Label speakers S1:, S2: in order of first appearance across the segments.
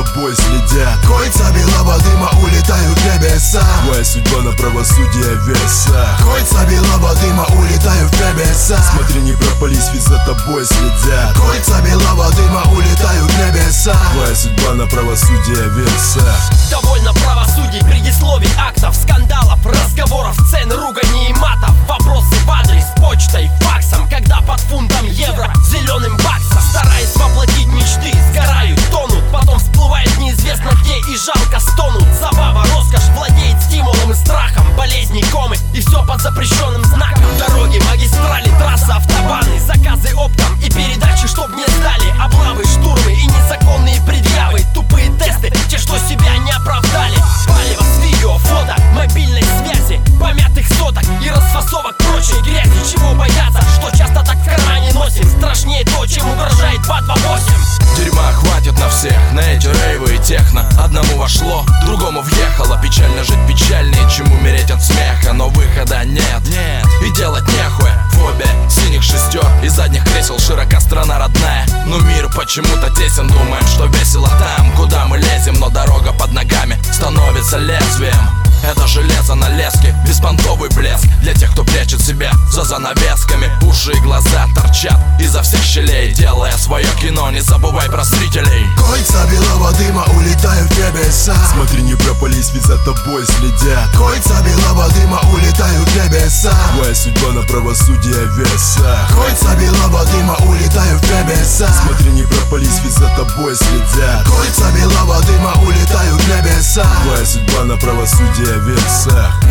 S1: тобой следят.
S2: Кольца белого дыма улетают в небеса.
S1: Твоя судьба на правосудие весах.
S2: Кольца белого дыма улетают в небеса.
S1: Смотри, не пропались, ведь за тобой следят.
S2: Кольца белого дыма улетают в небеса.
S1: Твоя судьба на правосудие весах.
S3: Довольно правосудий, предисловий, актов, скандалов, разговоров, цен, ругани и матов. Вопросы в адрес почтой, факсом, когда под фунтом евро зеленым баксом. Стараясь воплотить мечты, сгорают, тонут. Потом всплывает неизвестно где и жалко стонут. Забава, роскошь владеет стимулом и страхом. Болезни, комы и все под запрещенным знаком. Дороги, магистрали, трасса, автобаны. Заказы оптом и передачи, чтоб не сдали. Облавы, штурмы и незаконные предъявы. Тупые тесты, те, что себя не оправдали. Палево с видео, фото, мобильной связи, помятых соток и расфасовок прочей грязи. Чего бояться, что часто так в кармане носим. Страшнее то, чем угрожает БАТ-28.
S4: Дерьма хватит на всех, на эти рейвы и техно. Одному вошло, другому въехало. Печально жить печальнее, чем умереть от смеха. Но выхода нет, и делать нехуй. Фобия синих шестер и задних кресел. Широка страна родная, но мир почему-то тесен. Думаем, что весело там, куда мы лезем. Но дорога под ногами становится лезвием. Это железо на леске, беспонтовый блеск для тех, кто прячет себя за занавесками. Уши и глаза торчат изо всех щелей, делая свое кино, не забывай про зрителей.
S2: Кольца белого дыма улетают в небеса.
S1: Смотри, не пропались, ведь за тобой следят.
S2: Кольца белого дыма улетают в небеса.
S1: Твоя судьба на правосудие весах.
S2: Кольца белого дыма улетают в небеса.
S1: Смотри, не пропались, ведь за тобой следят.
S2: Кольца белого дыма улетают в небеса.
S1: Твоя судьба на правосудие весах.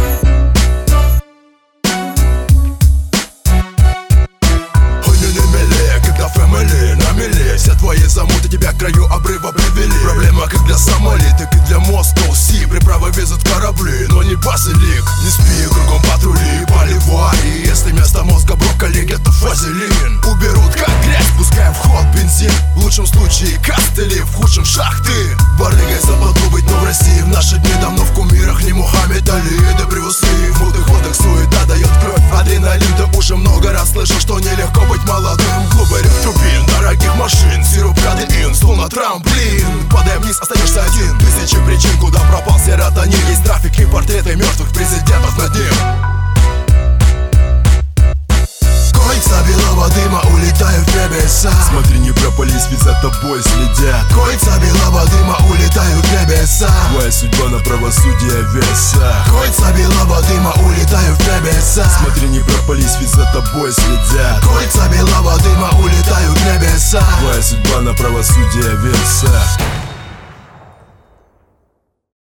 S2: Когда фэмили на мели, все твои замуты тебя к краю обрыва привели. Проблема как для Сомали, так и для Москвы. Си, приправы везут корабли, но не базилик. Не спи, кругом патрули, поливай. Если вместо мозга брокколи, где-то фазелин. Уберут как грязь, пускай в ход бензин. В лучшем случае костыли, в худшем шахты. Барыгой западло быть, но в России в наши дни давно в кумирах не Мухаммед Али, да Брюс Ли. В мутных водах суета дает кровь, адреналин. Ты уже много раз слышал, что нелегко быть молодым. Глубарев турбин, дорогих машин, сироп, кадеин, стул на трамплин. Падая вниз, остаешься один. Тысячи причин, куда пропал серотонин. Есть трафик и портреты мертвых президентов над ним. Кольца белого дыма улетают в небеса.
S1: Смотри, не пропались, ведь за тобой следят.
S2: Кольца белого дыма улетают в небеса.
S1: Твоя судьба на правосудие весах.
S2: Кольца белого дыма улетают в небеса.
S1: Смотри, не пропались, ведь за тобой следят.
S2: Кольца белого дыма улетают в небеса.
S1: Твоя судьба на правосудие весах.